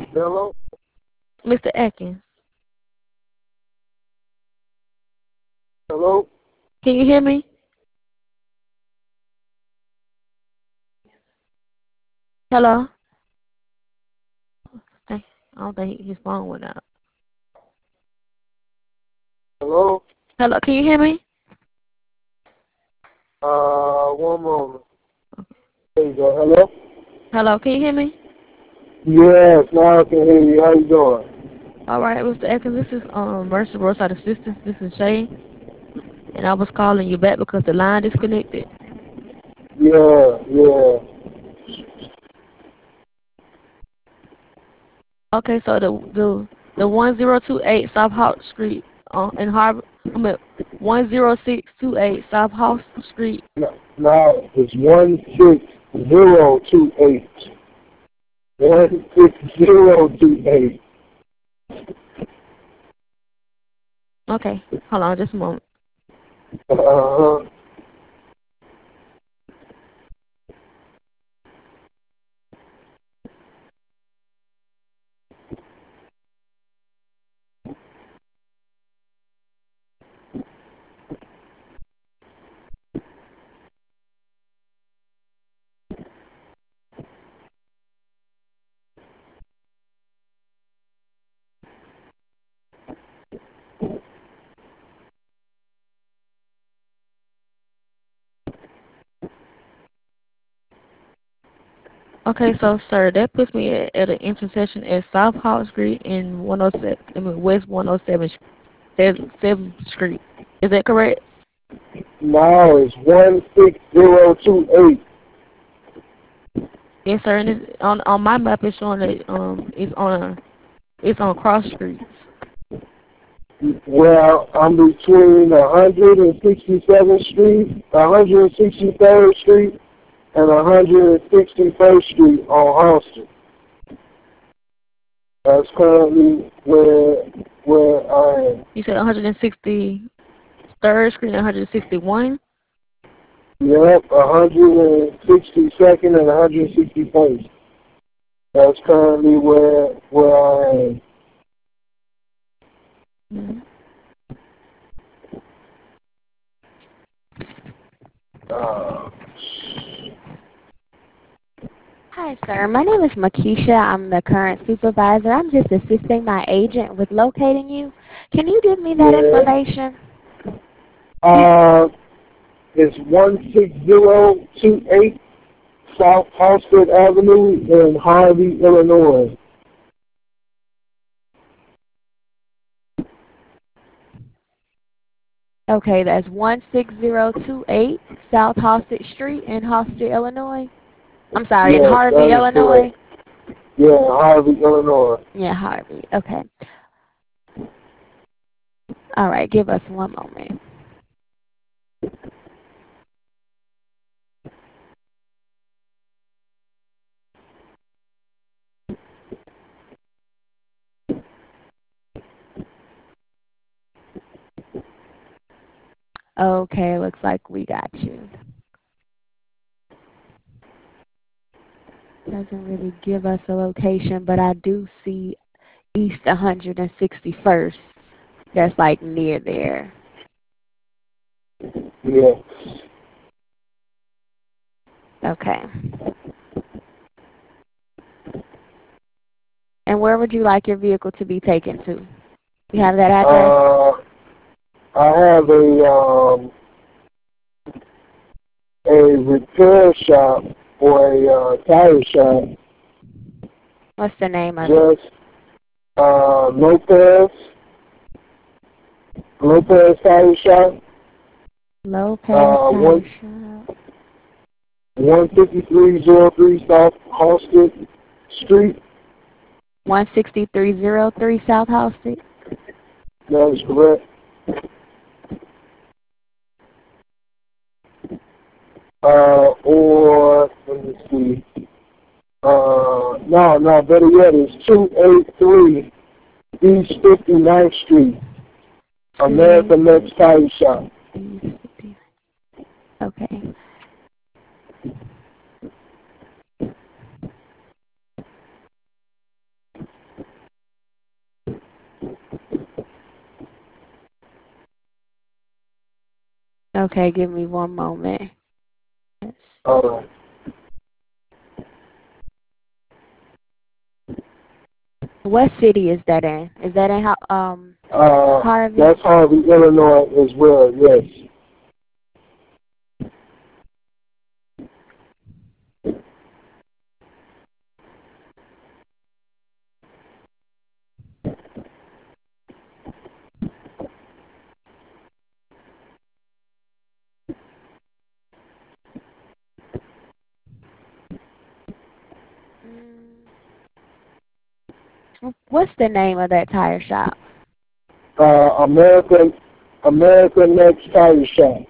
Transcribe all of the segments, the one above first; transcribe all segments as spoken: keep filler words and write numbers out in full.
Hello? Mister Atkins, Hello? can you hear me? Hello? Hey, I don't think his phone went out. Hello? Hello, can you hear me? Uh, one moment. There you go. Hello? Hello, can you hear me? Yes, now I can hear you. How you doing? All right, Mister Atkins, this is um Mercy Roadside Assistance. This is Shay, and I was calling you back because the line disconnected. Yeah, yeah. Okay, so the the the one zero two eight South Hawk Street uh, in Harbor, I mean one zero six two eight South Hawk Street. Now, now it's one six zero two eight. One six zero two eight. Okay, hold on just a moment. Uh huh. Okay, so sir, that puts me at, at an intersection at South Hawk Street and one oh seven. I mean West one oh seven seventh Street. Is that correct? Now it's one six zero two eight. Yes, sir. And it's, on on my map, it's showing that um it's on a it's on cross streets. Well, I'm between one sixty-seventh Street, one sixty-third Street, and one sixty-first Street on Houston. That's currently where where I am. You said one sixty-third Street and one sixty-one. Yep, one sixty-second and one sixty-first. That's currently where where I am. Mm-hmm. Uh, Hi, sir. My name is Makisha. I'm the current supervisor. I'm just assisting my agent with locating you. Can you give me that yeah. information? Uh, it's one six zero two eight South Halsted Avenue in Harvey, Illinois. Okay, that's one six zero two eight South Halsted Street in Halsted, Illinois. I'm sorry, in Yes, Harvey, that is Illinois. correct. Yeah, Harvey, Illinois. Yeah, Harvey. Okay. All right, give us one moment. Okay, looks like we got you. Doesn't really give us a location, but I do see East one sixty-first. That's like near there. Yeah. Okay. And where would you like your vehicle to be taken to? You have that address? Uh, I have a um a repair shop or a uh, tire shop. What's the name of it? Just uh Lopez Lopez Tire Shop. Lopez Uh, Tire one Shop. one fifty three zero three South Halsted Street. one sixty-three oh three South Halsted. That is correct. Uh, or let me see. Uh, no, no, better yet, it's two eighty-three East fifty-ninth Street, American Next two eighty-three Tire Shop. East fifty. Okay. Okay, give me one moment. Yes. All right. What city is that in? Is that in Ho- um Uh, Harvey? that's Harvey, Illinois as well, yes. Mm, what's the name of that tire shop? Uh, American, American Next Tire Shop.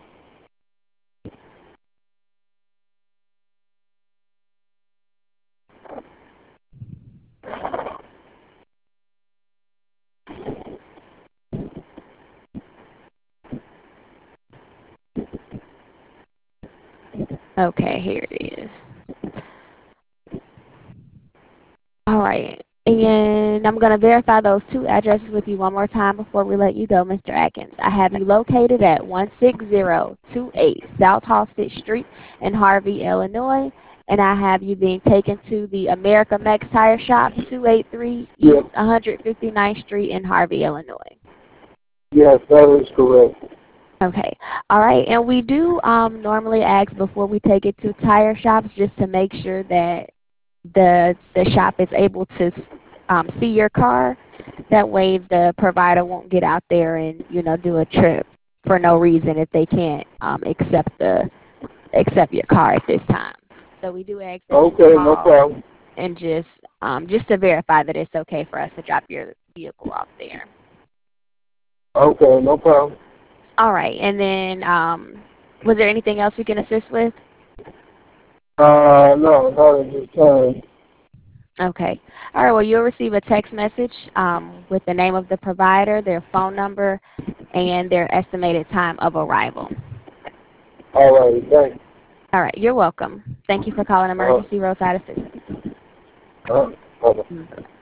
Okay, here it is. All right. And I'm going to verify those two addresses with you one more time before we let you go, Mister Atkins. I have you located at one six zero two eight South Halsted Street in Harvey, Illinois. And I have you being taken to the America Mex Tire Shop, two eighty-three Yes, East one hundred fifty-ninth Street in Harvey, Illinois. yes, that is correct. Okay. All right. And we do um, normally ask before we take it to tire shops just to make sure that the the shop is able to um, see your car. That way the provider won't get out there and, you know, do a trip for no reason if they can't um, accept the accept your car at this time. So we do ask that you Okay, no call problem. and just um, just to verify that it's okay for us to drop your vehicle off there. Okay, no problem. All right. And then um, was there anything else we can assist with? Uh, no, not at this time. Okay. All right. Well, you'll receive a text message um, with the name of the provider, their phone number, and their estimated time of arrival. All right, thanks. All right. You're welcome. Thank you for calling Uh, Emergency Roadside Assistance. uh, bye-bye. Mm, bye-bye.